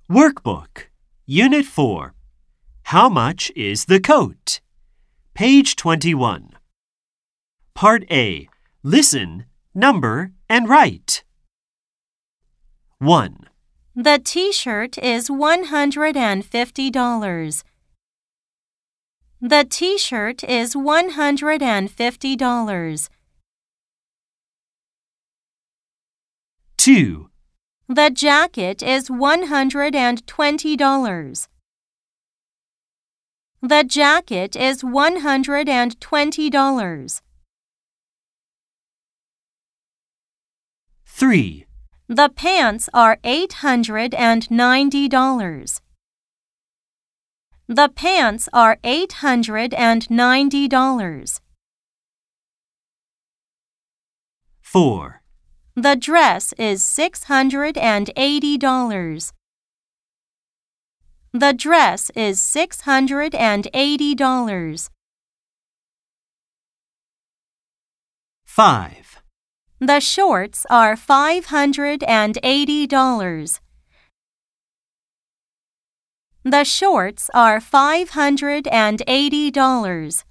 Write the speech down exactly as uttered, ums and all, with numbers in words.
Workbook, Unit four. How much is the coat? Page twenty-one. Part A. Listen, number, and write. one. The t-shirt is one hundred fifty dollars. The t-shirt is one hundred fifty dollars. two. The jacket is one hundred twenty dollars. The jacket is one hundred twenty dollars. three. The pants are eight hundred ninety dollars. The pants are eight hundred ninety dollars. four. The dress is six hundred eighty dollars. The dress is six hundred eighty dollars. five. The shorts are five hundred eighty dollars. The shorts are five hundred eighty dollars.